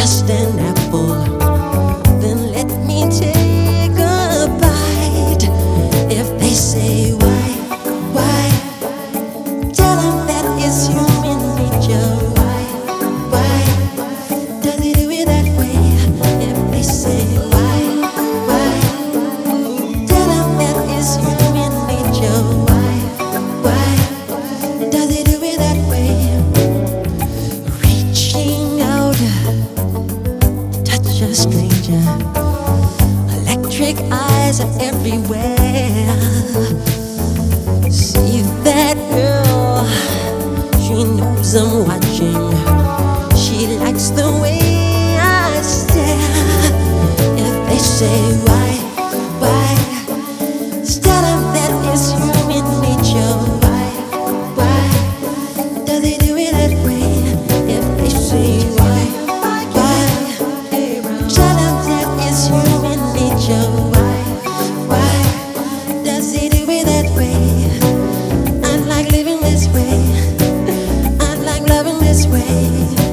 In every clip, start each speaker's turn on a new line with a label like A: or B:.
A: just an apple, then let me take a bite. If they say why, tell them that it's human nature. Why does he do it that way? If they say why, tell them that it's human nature. Why does he do it that way? Reaching out, touch a stranger. Electric eyes are everywhere. See that girl, she knows I'm watching. She likes the way I stare. If they say why, tell them that it's human nature. Why does he do it that way? If they say why, tell them that it's human nature. Why does he do it that way? I like living this way. I like loving this way.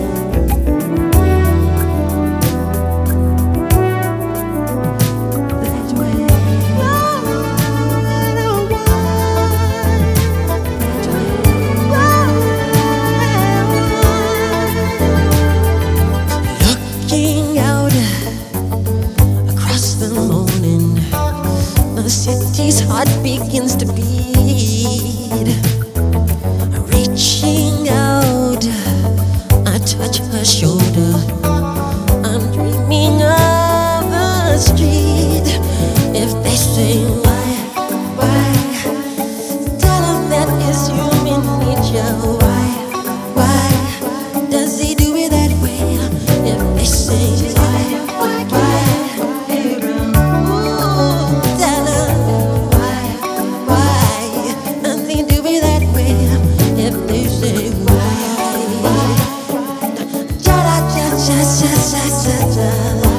A: Looking out across the morning, the city's heart begins to beat. Reaching out, I touch her shoulder. I'm dreaming of a street. If they say why, tell them that it's human nature. Why does he do it that way? If they say why, tell them why does he do it that way? If they say why, cha cha cha cha cha cha cha.